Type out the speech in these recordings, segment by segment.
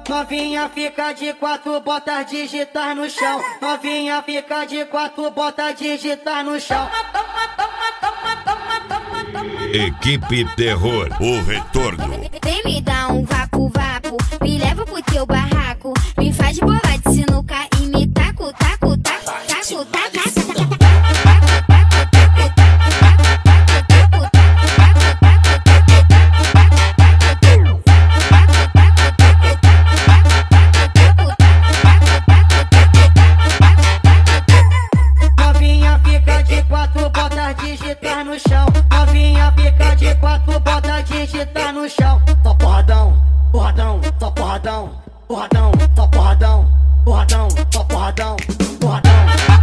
Novinha fica de quatro, bota digitar no chão. Novinha fica de quatro, bota digitar no chão. Equipe Terror, o retorno. Vem me dar um vapo-vapo, me leva pro teu barraco, me faz bolar de sinuca e me taco, taco, taco, taco, taco. Novinha fica de quatro, bota digitar no chão. Novinha fica de quatro, bota digitar no chão. Só porradão, porradão, só porradão, porradão, só porradão, porradão, só porradão, porradão.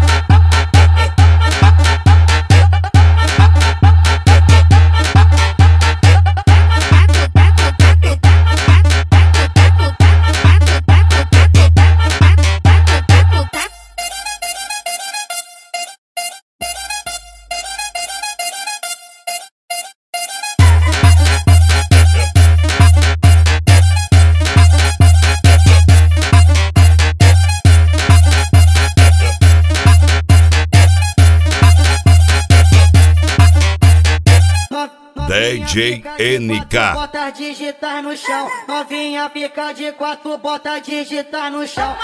DJ NK. Bota digitar no chão. Novinha fica de quatro, bota digitar no chão.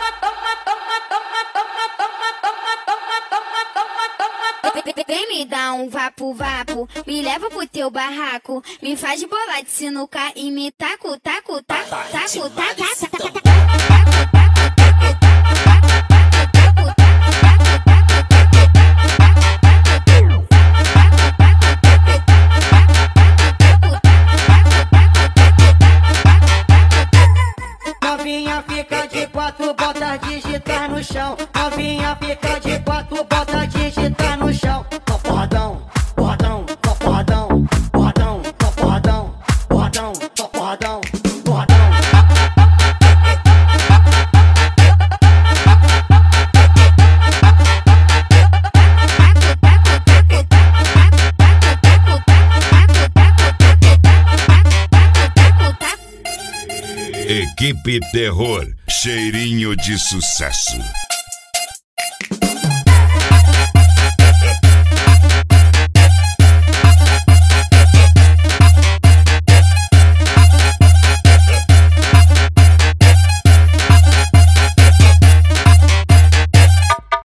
Vem me dar um vapo-vapo, me leva pro teu barraco, me faz bolar de sinuca e me taco, taco, taco, taco, taco. Novinha fica de quatro, bota digitar no chão. Novinha fica de quatro, bota digitar no chão. Só porradão, porradão, só porradão, porradão, só porradão, porradão, só porradão, porradão. Equipe Terror, cheirinho de sucesso.